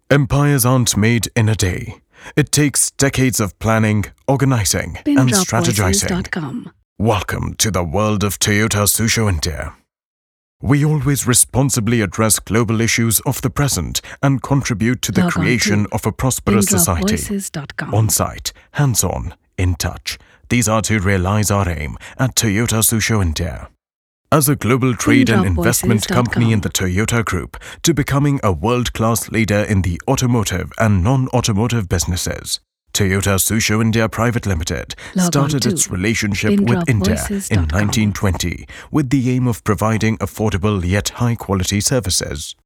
Empires aren't made in a day. It takes decades of planning, organizing, and strategizing. PinDropVoices.com. Welcome to the world of Toyota Tsusho India. We always responsibly address global issues of the present and contribute to the Log on creation to of a prosperous society. PinDropVoices.com. On-site, hands-on, in touch. These are to realize our aim at Toyota Tsusho India. As a global trade and investment company in the Toyota Group, to becoming a world-class leader in the automotive and non-automotive businesses, Toyota Tsusho India Private Limited Log on started to its relationship with India in PinDropVoices.com. 1920 with the aim of providing affordable yet high-quality services.